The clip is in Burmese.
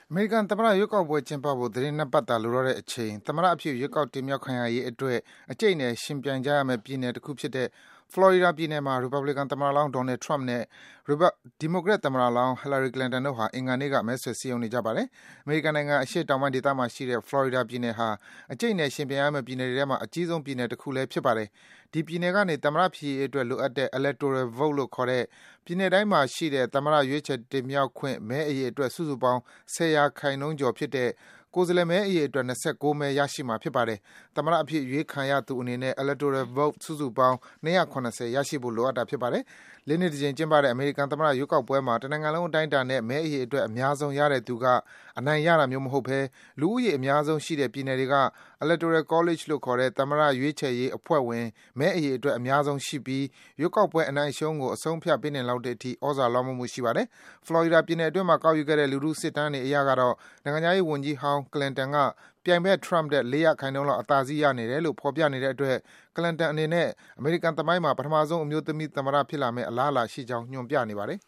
အမေရိကန်သမ္မတရွေးကောက်ပွဲကျင်းပဖို့သီတင်း၂ပတ်သာလိုတော့တဲ့အချိန်သမ္မတအဖြစ်ရွေးကောက်တင်မြှောက်ခံရရေးအတွက်အကြိတ်အနယ်ယှဉ်ပြိုင်ကြရမယ့်ပြည်နယ်တခုဖြစ်တဲ့ Florida ပြည်နယ်မှာ Republican သမ္မတလောင်း Donald Trump နဲ့ Democrat သမ္မတလောင်း Hillary Clinton တို့ဟာ အင်္ဂါနေ့က မဲဆွယ်စည်းရုံးနေကြပါတယ်။ အမေရိကန်နိုင်ငံအရှေ့တောင်ပိုင်းဒေသမှာရှိတဲ့ Florida ပြည်နယ်ဟာ အကြိတ်အနယ်ယှဉ်ပြိုင်ရမယ့်ပြည်နယ်တွေထဲမှာ အကြီးဆုံးပြည်နယ်တခုလည်းဖြစ်ပါတယ်။ ဒီပြည်နယ်ကနေ သမ္မတဖြစ်ရေးအတွက်လိုအပ်တဲ့ Electoral Vote လို့ခေါ်တဲ့ ပြည်နယ်တိုင်းမှာရှိတဲ့ သမ္မတရွေးချယ်တင်မြှောက်ခွင့်မဲအရေအတွက် စုစုပေါင်း 10% ကျော်ဖြစ်တဲ့ ကိုယ်စားလှယ်မဲအရေအတွက် ၂၉ မဲ ရရှိမှာဖြစ်ပါတယ်။ သမ္မတအဖြစ်အရွေးခံရသူအနေနဲ့ Electoral Vote စုစုပေါင်း ၂၇၀ ရရှိဖို့လိုအပ်တာဖြစ်ပါတယ်။ ၄ နှစ်တကြိမ်ကျင်းပတဲ့ အမေရိကန်သမ္မတရွေးကောက်ပွဲမှာ တနိုင်ငံလုံးအတိုင်းအတာနဲ့ မဲအရေအတွက်အများဆုံးရတဲ့သူက အနိုင်ရတာမျိုးမဟုတ်ဘဲ လူဦးရေအများဆုံးရှိတဲ့ပြည်နယ်တွေက Electoral College လို့ခေါ်တဲ့ သမ္မတရွေးချယ်ရေးအဖွဲ့ဝင် မဲအရေအတွက်အများဆုံးရှိပြီး ရွေးကောက်ပွဲအနိုင်အရှုံးကို အဆုံးအဖြတ်ပေးနိုင်လောက်တဲ့အထိ သြဇာလွှမ်းမိုးမှုရှိပါတယ်။ Florida ပြည်နယ်အတွင်းမှာကောက်ယူခဲ့တဲ့ လူထုစစ်တမ်းတွေအရကတော့ နိုင်ငံခြားရေးဝန်ကြီးဟောင်း Clinton က ပြိုင်ဘက် Trump ထက် ၄% လောက်အသာစီးရနေတယ်လို့ ဖော်ပြနေတဲ့အတွက် Clinton အနေနဲ့ အမေရိကန်သမိုင်းမှာ ပထမဆုံး အမျိုးသမီးသမ္မတဖြစ်လာမယ့်အလားအလာရှိကြောင်း ညွန်ပြနေပါတယ်